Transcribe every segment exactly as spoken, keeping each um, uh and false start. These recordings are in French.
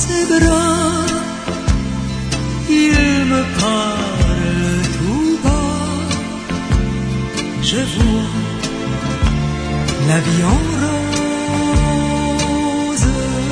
ses bras, il me parle tout bas. Je vois la vie en rose.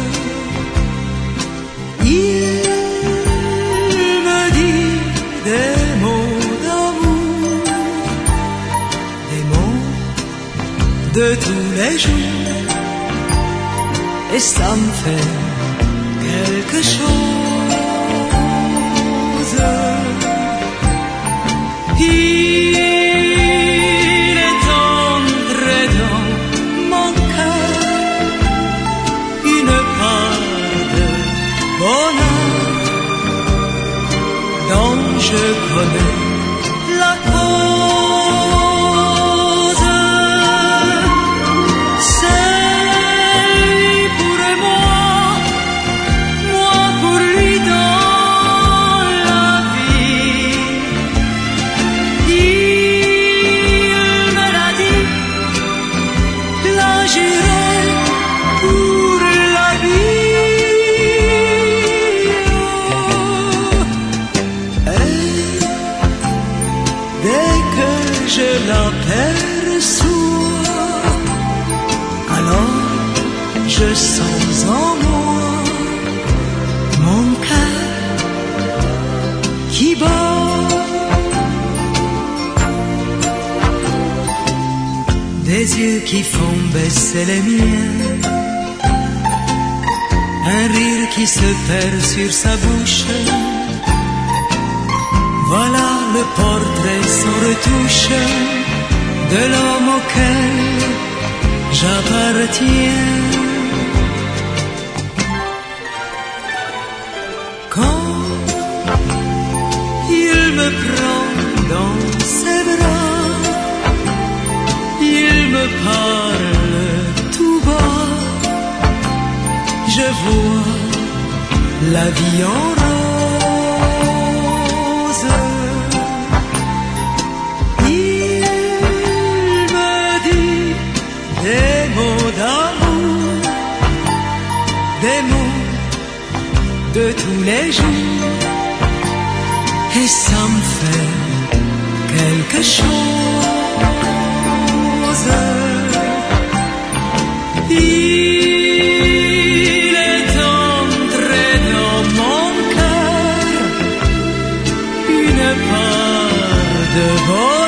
Il me dit des mots d'amour, des mots de tous les jours, et ça me fait quelque chose. Il est entré dans mon cœur une part de bonheur dont je connais la cause. C'est lui pour moi, moi pour lui dans la vie. Il me l'a dit, là j'irai pour la vie. Et dès que je l'aperçois, alors je sens en moi mon cœur qui bat. Des yeux qui font baisser les miens, un rire qui se perd sur sa bouche. Voilà le portrait sans retouche de l'homme auquel j'appartiens. Quand il me prend dans ses bras, il me parle tout bas, je vois la vie en rose. Il me dit des mots d'amour, des mots de tous les jours, et ça me fait quelque chose. Il est entré dans mon cœur une part de bonheur